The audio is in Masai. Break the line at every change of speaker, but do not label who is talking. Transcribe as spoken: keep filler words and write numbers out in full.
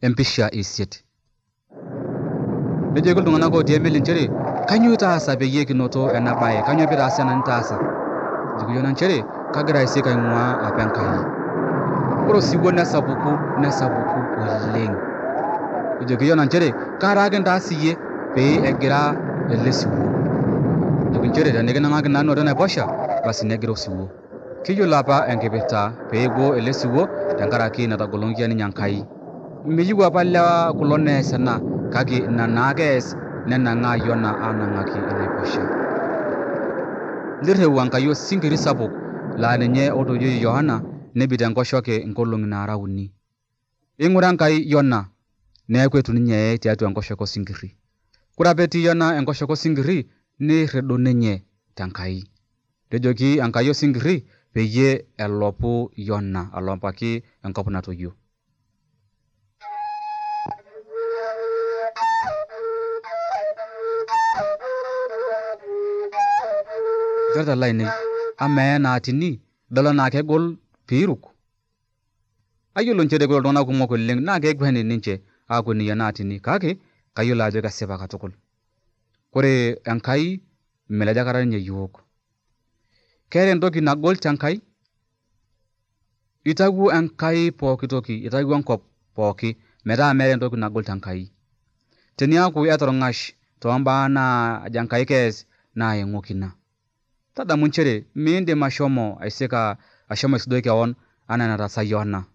empisha isiet. Nejoki iltung'anak otii emeli nchere kanyoo itaasa peyie kinoto ena baye, kanyoo pitaasa ena nitaasa. Ejoki Yona nchere kagira aisik aing'uaa apa Enkai. Ore osiwuo nesapuku nesapuku oleng. Ejoki Yona nchere kaara kintaas iyie pee egira ele siwuo. Ejoki nchere tenikinang'aki nanu atua enaiposha basi negira osiwuo. Kiyiolo apa enkipirta peepuo ele siwuo tenkaraki natagolonkia ninye Enkai. Meyieu apa lewa kulo nees ena kake ina naake ees nenang'aa Yona aanang'aki enaiposha. Nirriu Enkai osinkiri sapuk laa ninye otoijoyie Yohana nebik tenkoshoke inkolong'i naara uni. Eing'ura Enkai Yona neeku eitu ninye eye tiatua enkoshoke osinkirri. Ore apa etii Yona enkoshoke osinkirri nirridu ninye tenkai. Nejoki Enkai osinkirri peyie elopu Yona alopaki enkop natoyio. Irchoreta lainei, amaa enaatini idol enaa kegol piiruk? Ayiolo nchere ore iltung'anak kumok oleng naa keiguani ninche aakwenia enaatini kake kayiolo ajo kesipa katukul. Ore Enkai melej aikata ninye iyiok. Keeta entoki nagol tenkai? Itawuo Enkai pooki toki, itawuo enkop pooki metaa meeta entoki nagol tenkai. Teniaku iyata orng'ash toombaa naajo Enkai kees naa aing'oki ina. Tadamu nchere miindim ashomo aisika ashomo aisudoi keon anaa enataasa Yona.